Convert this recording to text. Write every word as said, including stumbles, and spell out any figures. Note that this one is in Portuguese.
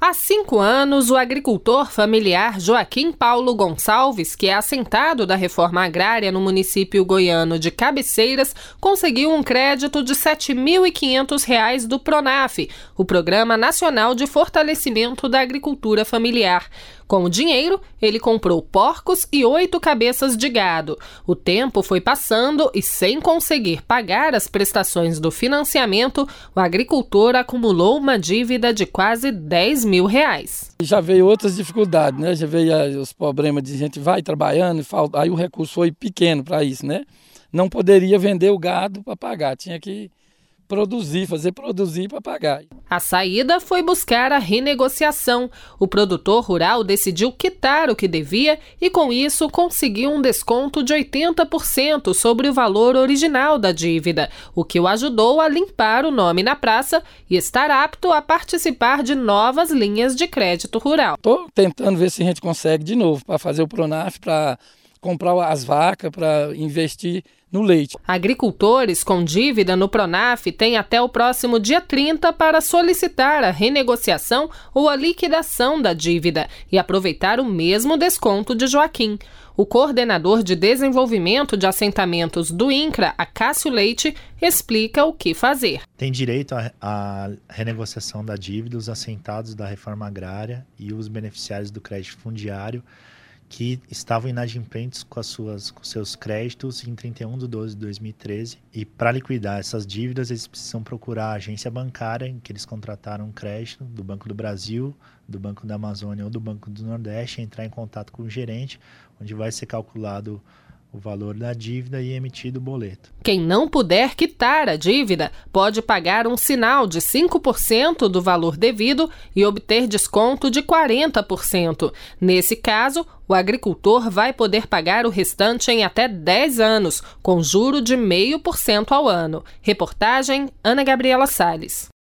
Há cinco anos, o agricultor familiar Joaquim Paulo Gonçalves, que é assentado da reforma agrária no município goiano de Cabeceiras, conseguiu um crédito de sete mil e quinhentos reais do PRONAF, o Programa Nacional de Fortalecimento da Agricultura Familiar. Com o dinheiro, ele comprou porcos e oito cabeças de gado. O tempo foi passando e, sem conseguir pagar as prestações do financiamento, o agricultor acumulou uma dívida de quase dez mil reais. Já veio outras dificuldades, né? Já veio os problemas de gente vai trabalhando, aí o recurso foi pequeno para isso, né? Não poderia vender o gado para pagar, tinha que produzir, fazer produzir para pagar. A saída foi buscar a renegociação. O produtor rural decidiu quitar o que devia e, com isso, conseguiu um desconto de oitenta por cento sobre o valor original da dívida, o que o ajudou a limpar o nome na praça e estar apto a participar de novas linhas de crédito rural. Estou tentando ver se a gente consegue de novo para fazer o PRONAF, para comprar as vacas, para investir no leite. Agricultores com dívida no PRONAF têm até o próximo dia trinta para solicitar a renegociação ou a liquidação da dívida e aproveitar o mesmo desconto de Joaquim. O coordenador de desenvolvimento de assentamentos do INCRA, Acácio Leite, explica o que fazer. Tem direito à renegociação da dívida os assentados da reforma agrária e os beneficiários do crédito fundiário que estavam inadimplentes com, as suas, com seus créditos em trinta e um de doze de dois mil e treze. E para liquidar essas dívidas, eles precisam procurar a agência bancária em que eles contrataram um crédito do Banco do Brasil, do Banco da Amazônia ou do Banco do Nordeste, entrar em contato com o gerente, onde vai ser calculado o valor da dívida e emitido o boleto. Quem não puder quitar a dívida pode pagar um sinal de cinco por cento do valor devido e obter desconto de quarenta por cento. Nesse caso, o agricultor vai poder pagar o restante em até dez anos, com juro de zero vírgula cinco por cento ao ano. Reportagem Ana Gabriela Salles.